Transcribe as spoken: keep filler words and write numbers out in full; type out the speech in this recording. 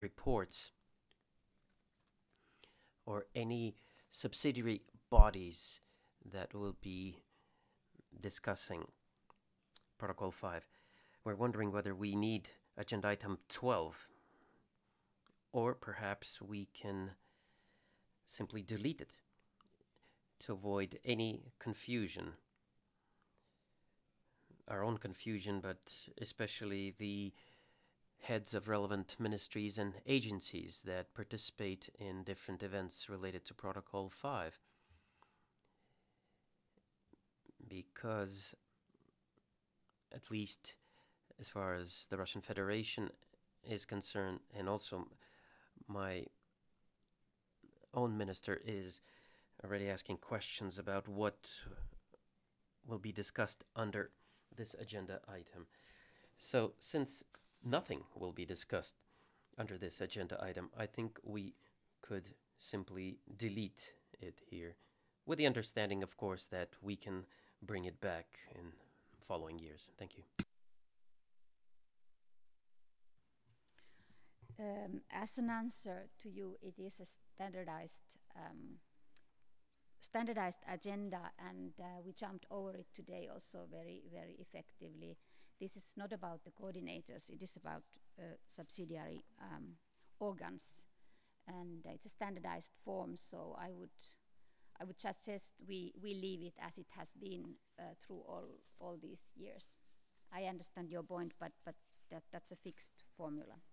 reports or any subsidiary bodies that will be discussing Protocol five. We're wondering whether we need agenda item twelve, or perhaps we can simply delete it to avoid any confusion, our own confusion, but especially the heads of relevant ministries and agencies that participate in different events related to Protocol five. Because, at least as far as the Russian Federation is concerned, and also my own minister is already asking questions about what will be discussed under this agenda item. So, since nothing will be discussed under this agenda item, I think we could simply delete it here, with the understanding, of course, that we can bring it back in following years. Thank you. Um, as an answer to you, it is a standardized um, standardized agenda, and uh, we jumped over it today also very, very effectively. This is not about the coordinators, it is about uh, subsidiary um, organs, and it's a standardized form, so I would, I would suggest we, we leave it as it has been uh, through all, all these years. I understand your point, but, but that, that's a fixed formula.